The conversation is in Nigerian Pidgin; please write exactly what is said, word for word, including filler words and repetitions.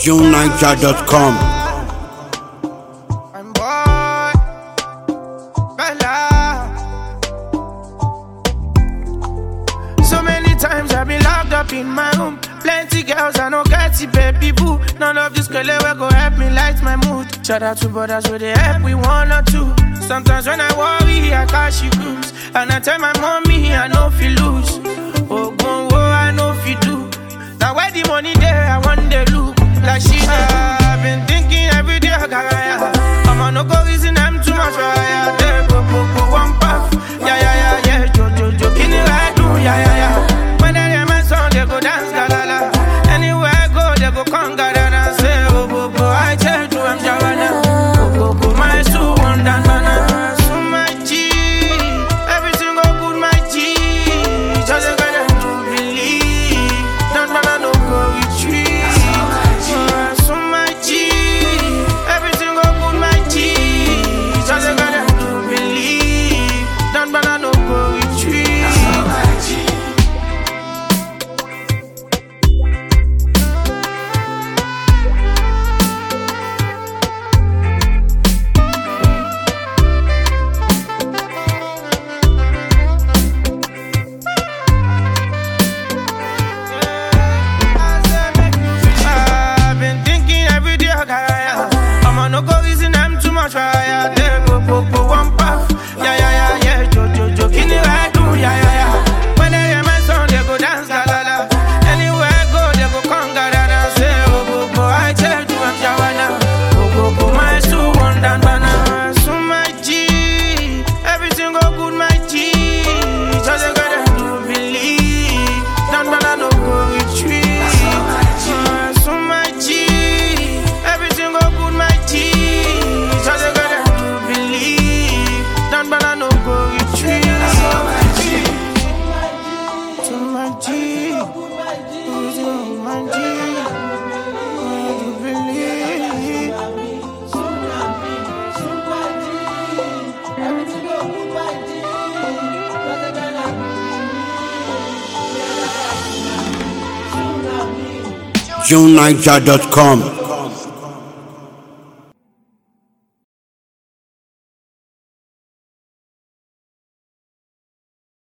June Niger dot com. I'm boy, Bella. So many times I've been locked up in my room. Plenty girls I know get it, baby boo. None of this girl ever go help me light my mood. Shout out to brothers where they help me one or two. Sometimes when I worry, I cash you cruise. And I tell my mommy I know fi lose. Oh, go, oh, I know fi do. Now where the money there, I want the look. Like she I've been thinking every day, I got I'ma no go reason I'm too much for ya. There go, go, go, one puff. Yeah, yeah, yeah, yeah. Jo, jo, jo, kini I do, yeah, yeah, yeah. When they hear my song, they go dance, ga la la. Anywhere I go, they go come, ga da da. Say, oh, go, go, I tell you, I'm Javana. Go, go, go, my soul, one dance, banana. So my G, everything go good, my G. Just a girl that don't believe. Don't wanna no go retreat. So my G, everything go good, my G. Just a girl that don't believe. Don't wanna no go retreat. I'ma no go reason I'm too much for ya. There go, go, go, one puff. Yeah, yeah, yeah, yeah. Jo, jo, jo, kini I do, yeah, yeah, yeah. When they hear my song, they go dance, la, la, la. Anywhere I go, they go come, ga, da, da. Say, oh, go, go, I tell you, I'm Javana. Go, go, go, my soul, one down, banana. So my G, everything go good, my G. Just a girl that do believe. Don't wanna no go retreat. So my G, everything go good, my G. Just a girl that do believe. Don't wanna no go retreat. So my G, everything go my G. I do believe. June Niger dot com.